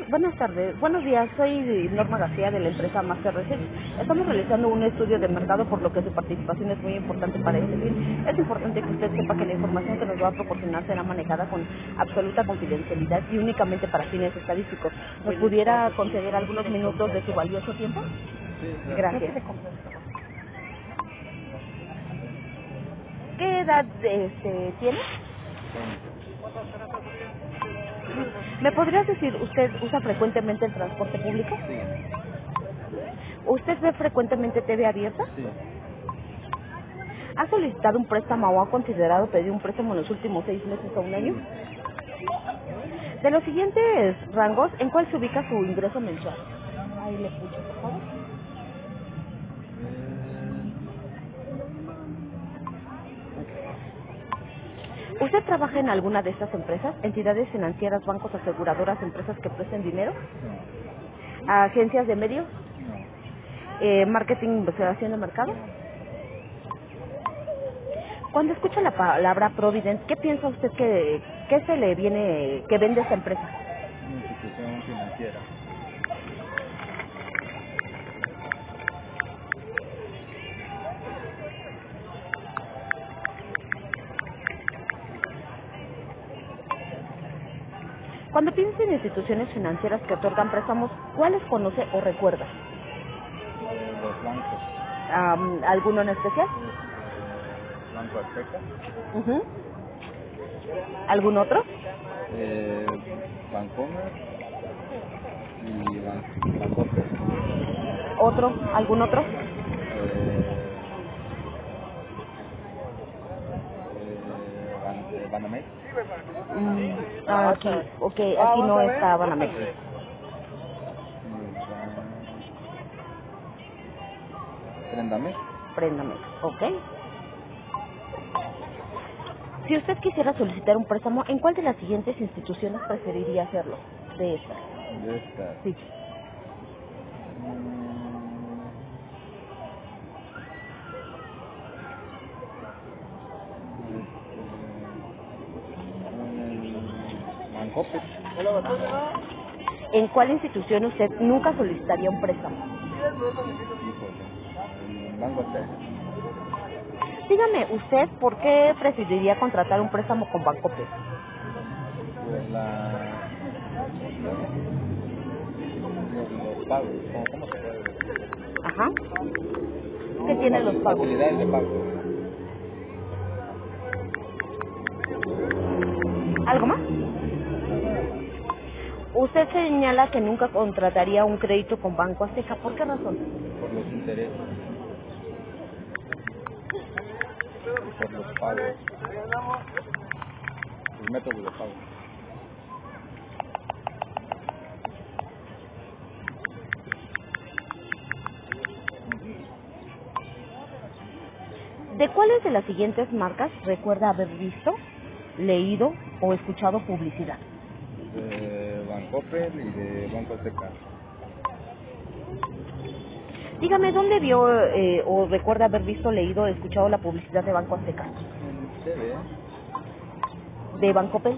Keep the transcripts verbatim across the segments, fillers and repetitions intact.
Buenas tardes, buenos días, soy Norma García de la empresa Master Research. Estamos realizando un estudio de mercado por lo que su participación es muy importante para este fin. Es importante que usted sepa que la información que nos va a proporcionar será manejada con absoluta confidencialidad y únicamente para fines estadísticos. ¿Nos pudiera conceder algunos minutos de su valioso tiempo? Sí, claro. Gracias. ¿Qué edad este, tiene? veinte. ¿Me podrías decir, usted usa frecuentemente el transporte público? Sí, ¿Usted ve frecuentemente T V abierta? sí. ¿Ha solicitado un préstamo o ha considerado pedir un préstamo en los últimos seis meses o un año? Sí. De los siguientes rangos, ¿en cuál se ubica su ingreso mensual? Ahí le pucho, por favor. Eh, ¿Usted trabaja en alguna de estas empresas? ¿Entidades financieras, bancos, aseguradoras, empresas que presten dinero? no, ¿Agencias de medios? no, Eh, ¿Marketing, investigación de mercado? no. Cuando escucha la palabra Provident, ¿qué piensa usted que, que se le viene, que vende esta empresa? Una institución financiera. Cuando piensa en instituciones financieras que otorgan préstamos, ¿cuáles conoce o recuerda? Eh, los bancos. Am, ¿Alguno en especial? Este, Banco Azteca. Ujú. ¿Algún otro? Eh, Bancomer y Ban Bancoppel. ¿Otro? ¿Algún otro? Eh, eh, Ban eh, Banamex. Mm, aquí, ok, aquí no está Banamex. Y Ban Prendamex. Préndame, ok. Si usted quisiera solicitar un préstamo, ¿en cuál de las siguientes instituciones preferiría hacerlo? De estas. De estas. Sí. Mm, este, en el Bancoppel. ¿En cuál institución usted nunca solicitaría un préstamo? Híjole, el Banco Azteca. Dígame, ¿usted por qué preferiría contratar un préstamo con Bancoppel? Por la, por los pagos, ¿cómo, cómo se puede decir? Ajá. ¿Qué tienen los Facil- pagos? facilidades de pago. ¿Algo más? No, nada más. Usted señala que nunca contrataría un crédito con Banco Azteca. ¿Por qué razón? Por los intereses y por los pagos, los métodos de pago. ¿De cuáles de las siguientes marcas recuerda haber visto, leído o escuchado publicidad? De Bancoppel y de Banco Azteca. Dígame, ¿dónde vio eh, o recuerda haber visto, leído o escuchado la publicidad de Banco Azteca? En T V, ¿De Bancoppel?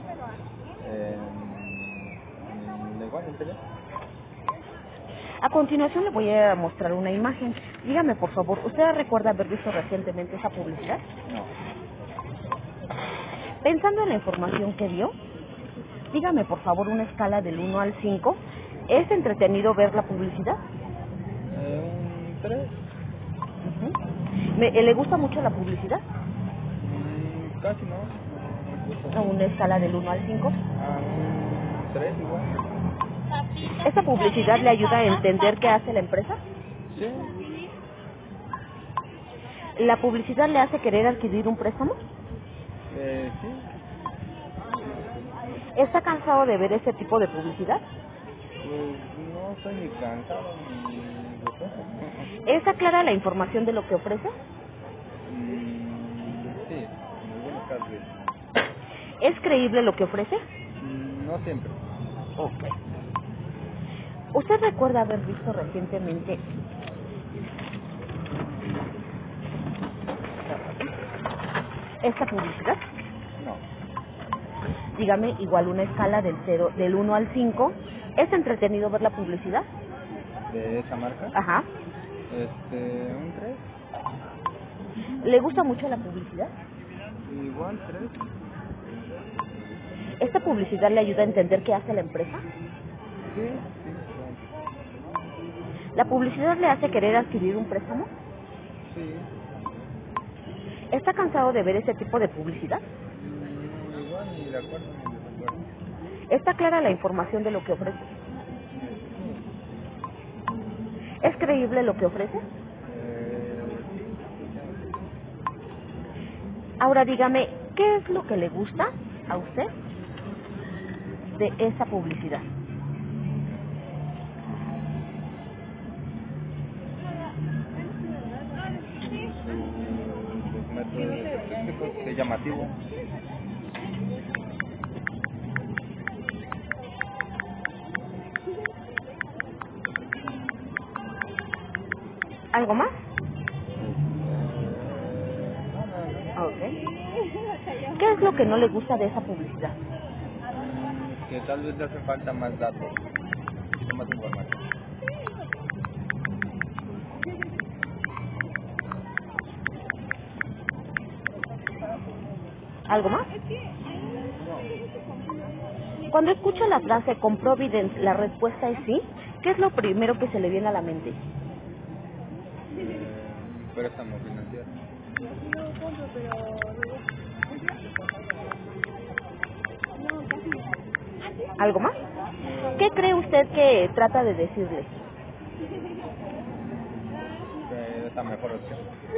en, en, igual en T V. A continuación le voy a mostrar una imagen. Dígame, por favor, ¿usted recuerda haber visto recientemente esa publicidad? No, Pensando en la información que vio, dígame, por favor, una escala del uno al cinco. ¿Es entretenido ver la publicidad? eh, un tres. Ujú. ¿Me- eh, ¿Le gusta mucho la publicidad? Mm, casi no, no me gusta. A una escala del uno al cinco. A un tres igual. ¿Esta publicidad le ayuda a entender qué hace la empresa? Sí, ¿La publicidad le hace querer adquirir un préstamo? eh, sí, ¿Está cansado de ver ese tipo de publicidad? pues no estoy ni cansado ni gustoso. ¿Está clara la información de lo que ofrece? Mm, sí, en algunos casos sí. ¿Es creíble lo que ofrece? Mm, no siempre. Ok. ¿Usted recuerda haber visto recientemente esta publicidad? No, Dígame, igual una escala del cero, del uno al cinco. ¿Es entretenido ver la publicidad? ¿De esa marca? Ajá. Este, un tres. ¿Le gusta mucho la publicidad? Igual tres. ¿Esta publicidad le ayuda a entender qué hace la empresa? Sí, sí, igual. ¿La publicidad le hace querer adquirir un préstamo? Sí. ¿Está cansado de ver ese tipo de publicidad? Mm, igual, ni de acuerdo ni de desacuerdo. ¿Está clara la información de lo que ofrece? Sí. ¿Es creíble lo que ofrece? Eh, sí. Ahora dígame, ¿qué es lo que le gusta a usted de esa publicidad? Mm, su, sus métodos, pues es que, co- que llamativo. ¿Algo más? Este, no, nada más. Ok. ¿Qué es lo que no le gusta de esa publicidad? Mm, que tal vez le hace falta más datos, un poquito más de información. ¿Algo más? No, Cuando escucha la frase con Providence la respuesta es sí, ¿qué es lo primero que se le viene a la mente? eh, un préstamo financiero. ¿Algo más? ¿Qué Eh, cree usted que trata de decirle? mm, que es la mejor opción.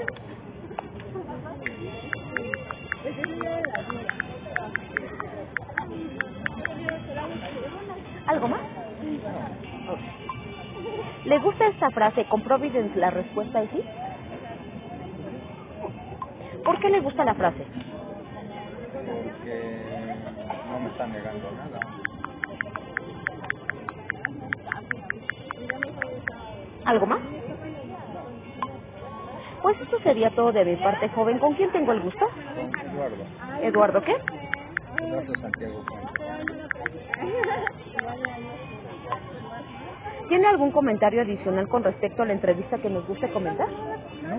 ¿Algo más? No, Ok. ¿Le gusta esta frase con Providence la respuesta es sí? sí, ¿Por qué le gusta la frase? porque no me está negando nada. ¿Algo más? No, Pues eso sería todo de mi parte, joven. ¿Con quién tengo el gusto? con Eduardo, ¿Eduardo qué? Eduardo Santiago Fuentes. ¿Tiene algún comentario adicional con respecto a la entrevista que nos guste comentar? ¿No?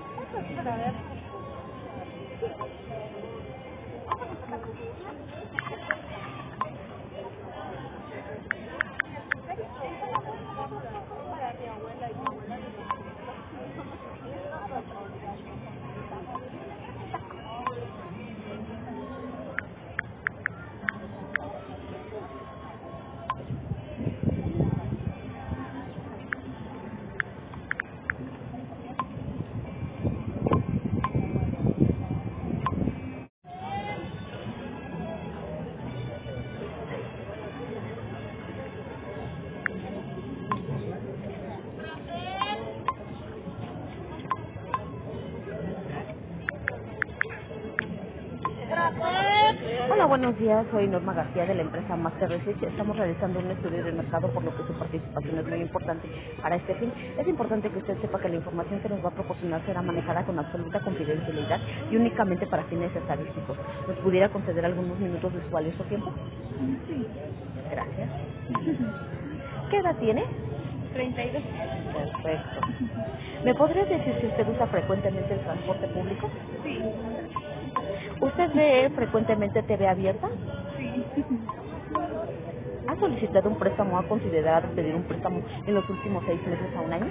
Hola, buenos días. Soy Norma García de la empresa Master Research. Estamos realizando un estudio de mercado, por lo que su participación es muy importante para este fin. Es importante que usted sepa que la información que nos va a proporcionar será manejada con absoluta confidencialidad y únicamente para fines estadísticos. ¿Nos pudiera conceder algunos minutos de su valioso tiempo? Gracias. ¿Qué edad tiene? treinta y dos. Perfecto. ¿Me podrías decir si usted usa frecuentemente el transporte público? Sí, ¿Usted ve frecuentemente T V abierta? sí. ¿Ha solicitado un préstamo o ha considerado pedir un préstamo en los últimos seis meses a un año?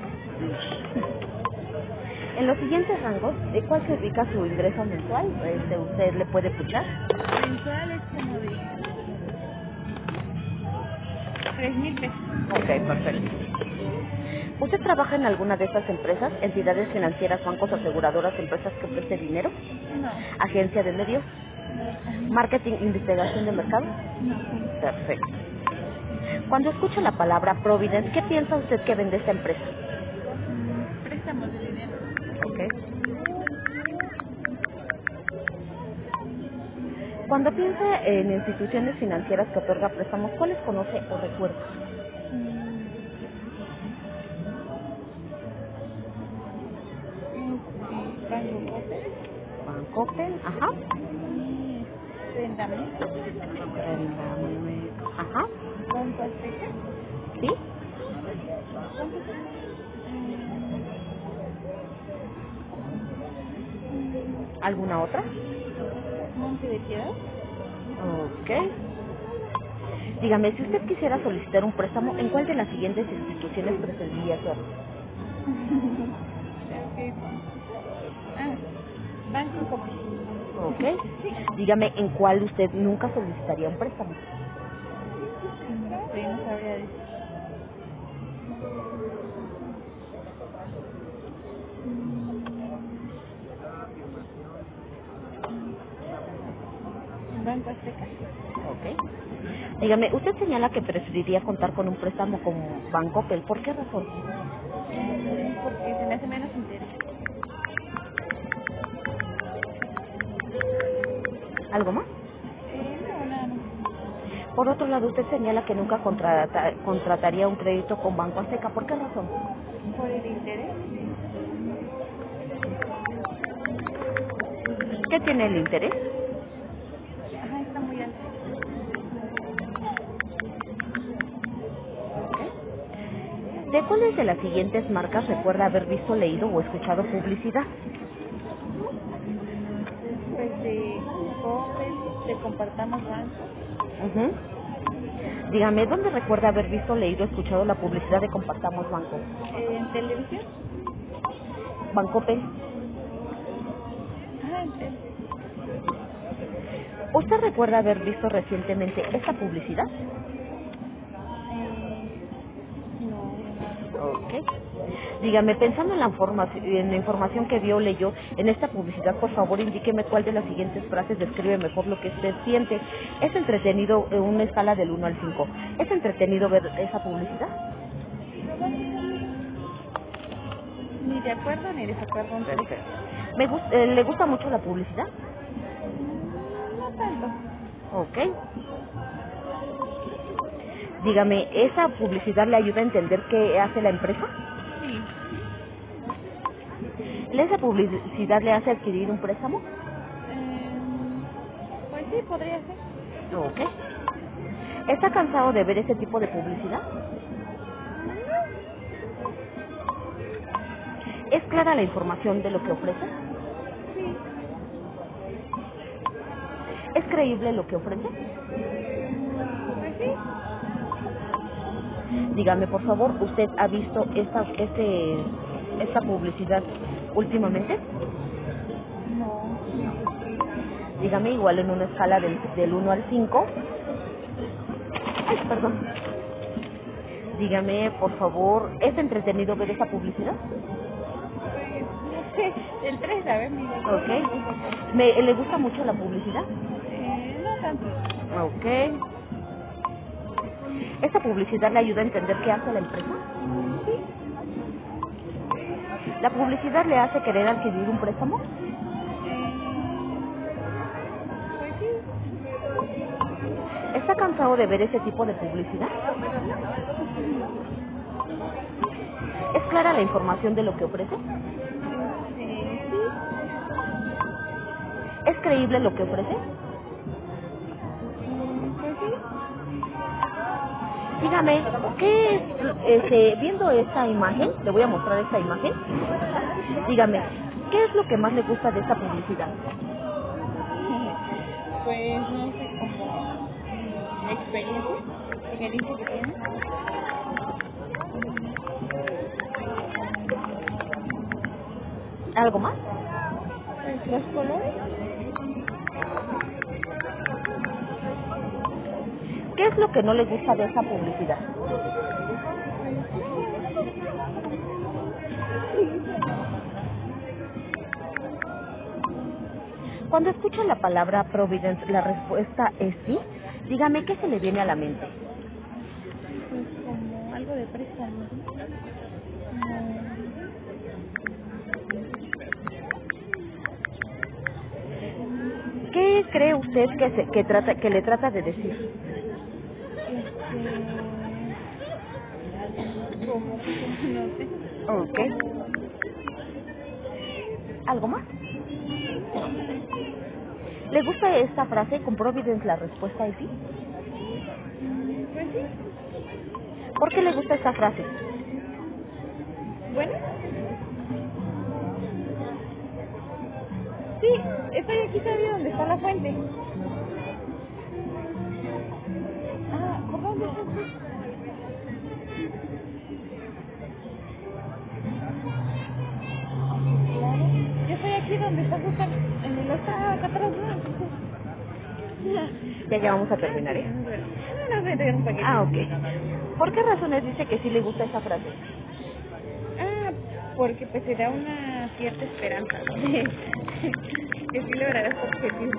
En los siguientes rangos, ¿de cuál se ubica su ingreso mensual? Este, ¿Usted le puede escuchar? Mensual es como de tres mil pesos. Ok, perfecto. ¿Usted trabaja en alguna de estas empresas, entidades financieras, bancos, aseguradoras, empresas que ofrecen dinero, No, agencia de medios, marketing, investigación de mercado? no. Perfecto. Cuando escucha la palabra Providence, ¿qué piensa usted que vende esta empresa? Mm, préstamos de dinero. Ok. Cuando piensa en instituciones financieras que otorga préstamos, ¿cuáles conoce o recuerda? Mm, este, Banco Coppel Bancoppel, ajá. y este, Endamés, El, um, ajá. Banco Azteca. ¿Sí? ¿Alguna otra? Monte de Piedad. Ok. Dígame, si usted quisiera solicitar un préstamo, ¿en cuál de las siguientes instituciones preferiría hacerlo? Creo que... Ah, Banco Coppel. Ok. Dígame, ¿en cuál usted nunca solicitaría un préstamo? No sé, no sabría decir. Banco Azteca. Ok. Dígame, usted señala que preferiría contar con un préstamo con Bancoppel. ¿Por qué razón? Mm, porque se me hace menos interés. ¿Algo más? Eh, no, nada más. Por otro lado, usted señala que nunca contrata- contrataría un crédito con Banco Azteca. ¿Por qué razón? Por el interés. ¿Qué tiene el interés? Ajá, está muy alto. ¿De cuáles de las siguientes marcas recuerda haber visto, leído o escuchado publicidad? Pues de Coppel, de Compartamos Banco. Ujú. Dígame, ¿dónde recuerda haber visto, leído o escuchado la publicidad de Compartamos Banco? Eh, en televisión. Bancoppel. Ajá, en tele. ¿Usted recuerda haber visto recientemente esta publicidad? Eh, no. Ok. Dígame, pensando en la, información, en la información que vio o leyó en esta publicidad, por favor indíqueme cuál de las siguientes frases describe mejor lo que usted siente. ¿Es entretenido en una escala del uno al cinco? ¿Es entretenido ver esa publicidad? Mm, ni de acuerdo ni desacuerdo, un tres. Perfecto. Me gus- eh, ¿Le gusta mucho la publicidad? Mm, no tanto. Ok. Dígame, ¿esa publicidad le ayuda a entender qué hace la empresa? Sí. ¿Esa publicidad le hace adquirir un préstamo? Eh, pues sí, podría ser. Ok. ¿Está cansado de ver ese tipo de publicidad? ¿Es clara la información de lo que ofrece? Sí. ¿Es creíble lo que ofrece? Mm, pues sí. Dígame, por favor, ¿usted ha visto esta, este, esta publicidad últimamente? No. Dígame, igual en una escala del, del uno al cinco. Ay, perdón. Dígame, por favor, ¿es entretenido ver esa publicidad? Pues no sé. El tres, a ver, ni de acuerdo ni desacuerdo. Ok. ¿Me, ¿Le gusta mucho la publicidad? Eh, no tanto. Ok. ¿Esta publicidad le ayuda a entender qué hace la empresa? Sí. ¿La publicidad le hace querer adquirir un préstamo? Eh, pues sí. ¿Está cansado de ver ese tipo de publicidad? ¿Es clara la información de lo que ofrece? Este, sí. ¿Es creíble lo que ofrece? Mm, pues sí. Dígame, ¿qué es, este, viendo esta imagen, le voy a mostrar esta imagen, dígame, ¿qué es lo que más le gusta de esta publicidad? Pues no sé, como experiencia, experiencia que tiene. ¿Algo más? Pues los colores. ¿Qué es lo que no le gusta de esta publicidad? Pues nada. Cuando escucha la palabra Providence, la respuesta es sí. Dígame, ¿qué se le viene a la mente? Pues como algo de préstamos, ¿no? Como ¿Qué cree usted que, se- que, trata, que le trata de decir? este como no sé, Ok. como ¿Algo más? no, ¿Le gusta esta frase? Con Providence la respuesta es sí. mm, pues sí. ¿Por qué le gusta esta frase? Bueno, sí, estoy aquí todavía donde está la fuente. Ah, ¿por dónde está usted? Claro. Yo estoy aquí donde está justo en el otro, acá atrás, ¿no? Entonces, Ya ya vamos a ah, terminar, sí, ¿eh? no, bueno. No, no, voy a entregar un Ah, paquete. ok. ¿Por qué razones dice que sí le gusta esa frase? Ah, porque pues te da una cierta esperanza, ¿no? De que sí lograrás tu objetivo.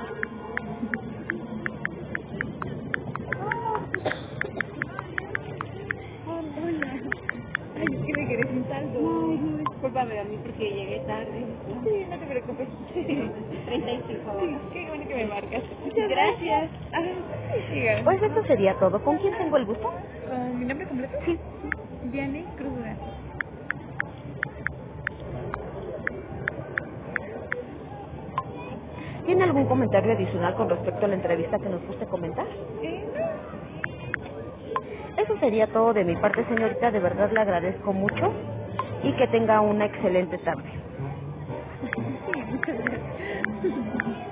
Oh, hola. Ay, es que me quedé sin saldo. No, no, discúlpame a mí porque llegué tarde. Sí, no te preocupes. treinta y cinco horas. Qué bueno que me marcas. Muchas gracias. Ah, siga. Pues eso sería todo. ¿Con quién tengo el gusto? ¿Con mi nombre completo? Sí. Diane Cruz Duran. ¿Tiene algún comentario adicional con respecto a la entrevista que nos guste comentar? Eh, no. Eso sería todo de mi parte, señorita. De verdad le agradezco mucho y que tenga una excelente tarde. Sí, muchas gracias.